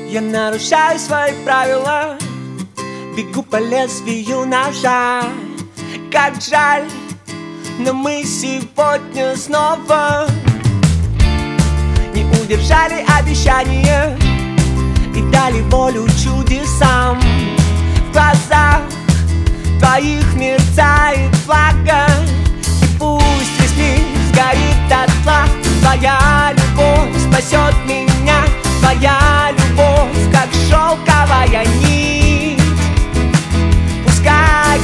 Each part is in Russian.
Я нарушаю свои правила, бегу по лезвию ножа. Как жаль, но мы сегодня снова не удержали обещания и дали волю чудесам. В глазах твоих мерцает флага, и пусть весь мир сгорит дотла. Твоя любовь спасет меня, твоя любовь, как шелковая нить, пускай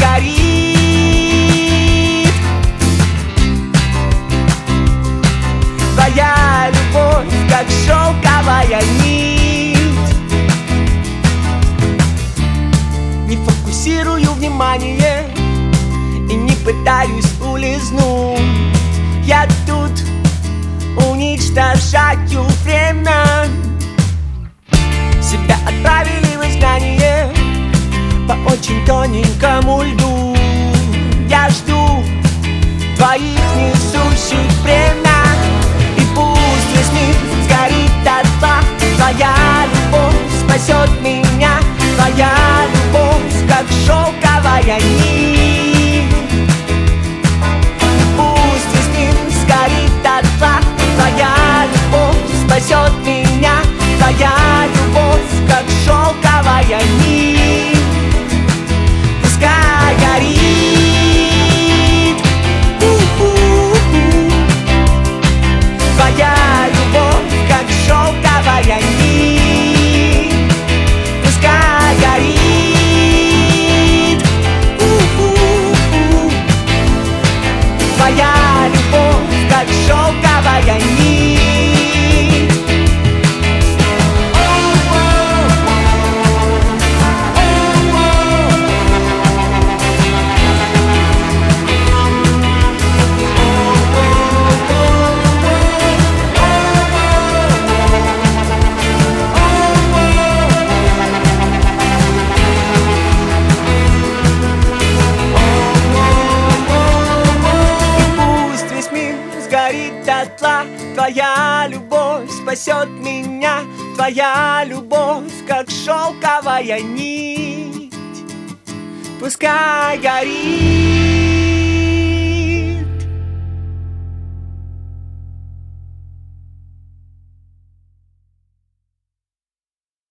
горит. Твоя любовь, как шелковая нить. Не фокусирую внимание и не пытаюсь улизнуть. Я тут уничтожаю время. Себя отправили в изгнание по очень тоненькому льду. Я жду твоих несущих бремя, и пусть весь мир сгорит дотла. Твоя любовь спасет меня, твоя любовь, как шелковая нить. Пусть весь мир сгорит дотла. Твоя любовь спасет меня, твоя любовь, как шелковая нить, пускай горит. Твоя любовь, как шелковая нить, пускай горит. Твоя любовь, как шелковая нить. Дотла. Твоя любовь спасет меня, твоя любовь, как шелковая нить, пускай горит.